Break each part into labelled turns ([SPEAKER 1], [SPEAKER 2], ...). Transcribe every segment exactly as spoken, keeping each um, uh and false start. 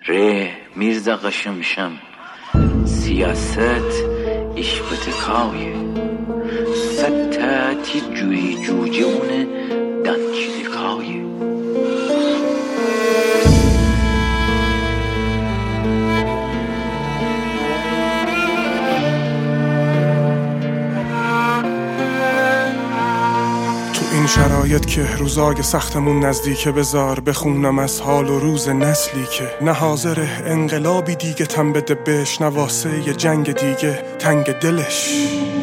[SPEAKER 1] ره میرزا قشمشم سیاست iş بتکایه ستتی جوی جوجه اونه دنچیدکایه
[SPEAKER 2] این شرایط که روزای سختمون نزدیکه بذار بخونم از حال و روز نسلی که نه حاضره انقلابی دیگه تن بده بهش، نه واسه یه جنگ دیگه تنگ دلش،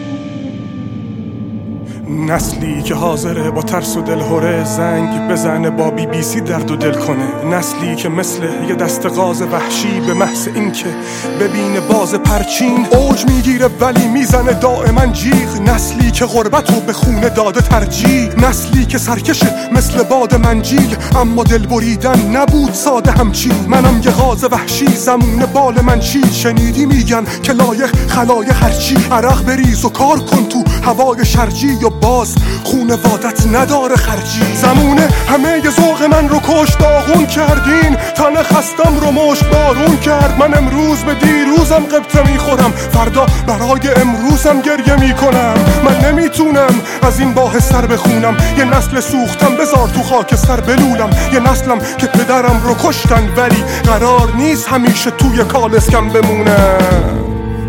[SPEAKER 2] نسلی که حاضره با ترس و دلهوره زنگ بزنه با بی بی سی درد و دل کنه، نسلی که مثل یه دست غاز وحشی به محض این که ببینه باز پرچین اوج میگیره ولی میزنه دائما جیغ، نسلی که غربتو به خونه داده ترجیح، نسلی که سرکشه مثل باد منجیل اما دل بریدن نبود ساده همچین، منم یه غاز وحشی زمون بال من چی، شنیدی میگن که لایق خلایق هرچی، عرق بریز و کار کن تو هوای شرجی یا باز خونوادت نداره خرجی، زمونه همه ی ذوق من رو کش داغون کردین، تن خستم رو مشت بارون کرد، من امروز به دیروزم قبطه میخورم فردا برای امروزم گریه میکنم، من نمیتونم از این باه سر بخونم، یه نسل سوختم بذار تو خاک سر بلولم، یه نسلم که پدرم رو کشتن ولی قرار نیست همیشه توی کالسکم بمونم.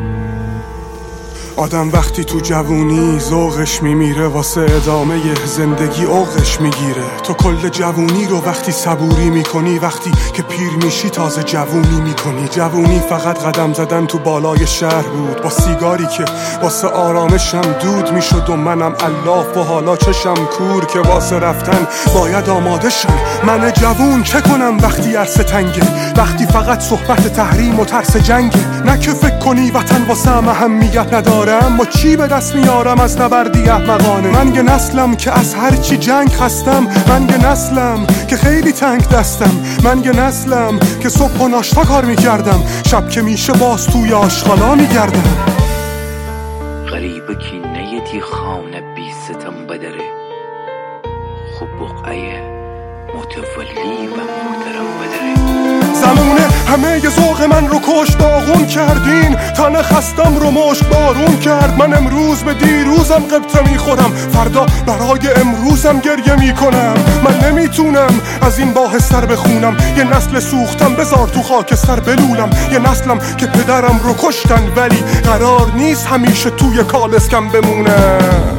[SPEAKER 2] آدم وقتی تو جوونی ذوقش میمیره واسه ادامه زندگی اوقش میگیره، تو کل جوونی رو وقتی صبوری میکنی وقتی که پیر میشی تازه جوونی میکنی، جوونی فقط قدم زدن تو بالای شهر بود با سیگاری که واسه آرامشم دود میشد و منم الاف و حالا چشم کور که واسه رفتن باید آماده شم، من جوون چه کنم وقتی عرصه تنگه، وقتی فقط صحبت تحریم و ترس جنگه، نه که فکر کنی وطن واسه اهمیت نداره اما چی به دست میارم از نبردی احمقانه، من یه نسلم که از هر چی جنگ خستم، من یه نسلم که خیلی تنگ دستم، من یه نسلم که صبح و ناشتا کار میکردم شب که میشه باز توی آشغالا میگردم.
[SPEAKER 1] غریبه که نیتی خانه بی ستم بدره خوب بقعه متولی و محترم بدره،
[SPEAKER 2] زمونه همه ی ذوق من رو کش داغون کردین، تن خستم رو مشت بارون کرد، من امروز به دیروزم قبطه میخورم فردا برای امروزم گریه میکنم، من نمیتونم از این باه سر بخونم، یه نسل سوختم بذار تو خاک سر بلولم، یه نسلم که پدرم رو کشتن ولی قرار نیست همیشه توی کالسکم بمونم.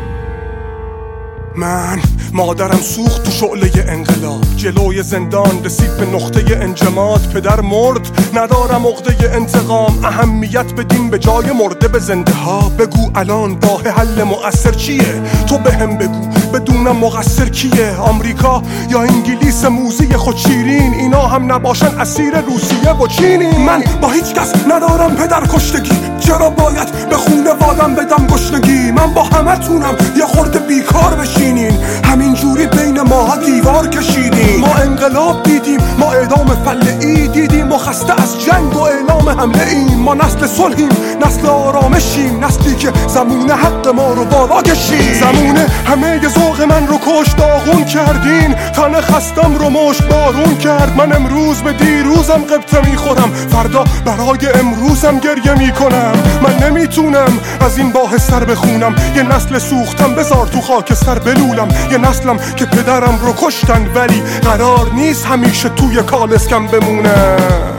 [SPEAKER 2] من مادرم سوخت تو شعله انقلاب، جلوی زندان رسید به نقطه انجماد، پدر مرد ندارم عقده انتقام، اهمیت بدیم به جای مرده به زنده ها، بگو الان راه حل مؤثر چیه، تو به هم بگو بدونم مقصر کیه، آمریکا یا انگلیس موزی خود شیرین، اینا هم نباشن اسیر روسیه و چینی، من با هیچ کس ندارم پدر کشتگی، چرا باید به خونوادم بدم گشنگی، من با همه تونم یه خورده بیکار بشینین، همین جوری بین ما دیوار کشیدیم، ما انقلاب دیدیم، ما اعدام فلعی دیدیم و خسته از جنگ و اعلام حمله ایم، ما نسل صلحیم، نسل آرامشیم، نسلی که زمونه حق ما رو بالا کشید، زمونه همه ی ذوق من رو کش داغون کردین، تن خستم رو مشت بارون کرد، من امروز به دیروزم قبطه میخورم فردا برای امروزم گریه میکنم، من نمیتونم از این باه سر بخونم، یه نسل سوختم بذار تو خاک سر بلولم، یه نسلم که پدرم رو کشتن ولی قرار نیست همیشه توی کالسکم بمونم.